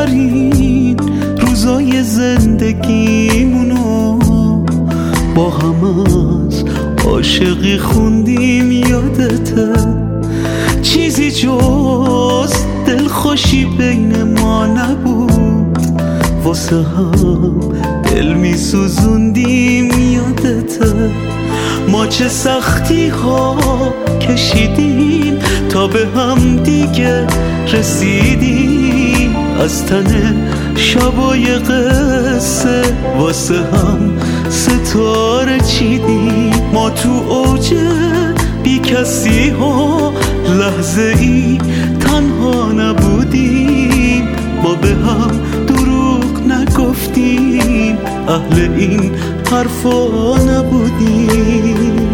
بهترین روزای زندگیمونو با هم از عاشقی خوندیم، یادته؟ چیزی جز دلخوشی بین ما نبود، واسه هم دل می سوزوندیم، یادته؟ ما چه سختی ها کشیدیم تا به هم دیگه رسیدیم، از تن شبای قصه واسه هم ستاره چیدیم. ما تو اوج بی کسی ها لحظه ای تنها نبودیم، ما به هم دروغ نگفتیم، اهل این حرفا نبودیم.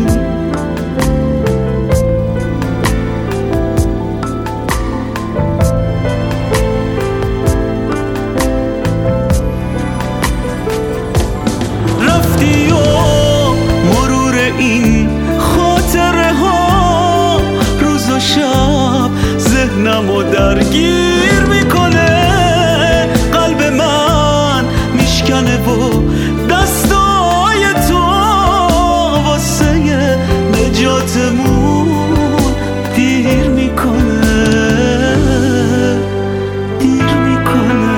رفتی و مرور این خاطره ها روز و شب ذهنمو درگیر میکنه، قلب من میشکنه و دستای تو واسه نجاتمون دیر میکنه، دیر میکنه.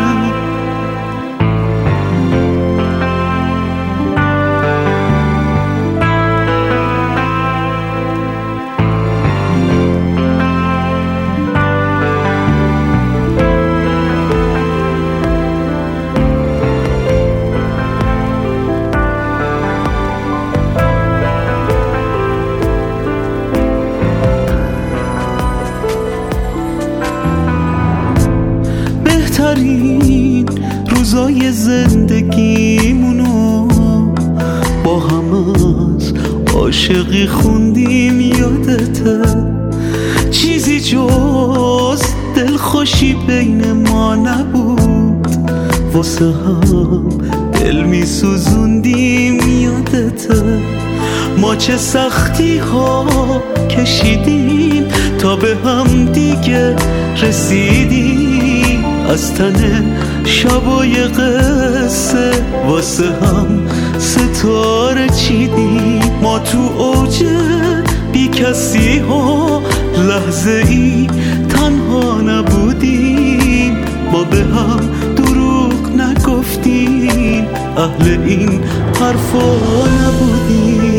بهترین روزای زندگیمونو با هم از عاشقی خوندیم، یادته؟ چیزی جز دلخوشی بین ما نبود، واسه هم دل می سوزوندیم، یادته؟ ما چه سختی ها کشیدیم تا به هم دیگه رسیدیم، از تن شبای قصه واسه هم ستاره چیدیم. ما تو اوج بی کسی ها لحظه ای تنها نبودیم، ما به هم دروغ نگفتیم، اهل این حرفا نبودیم.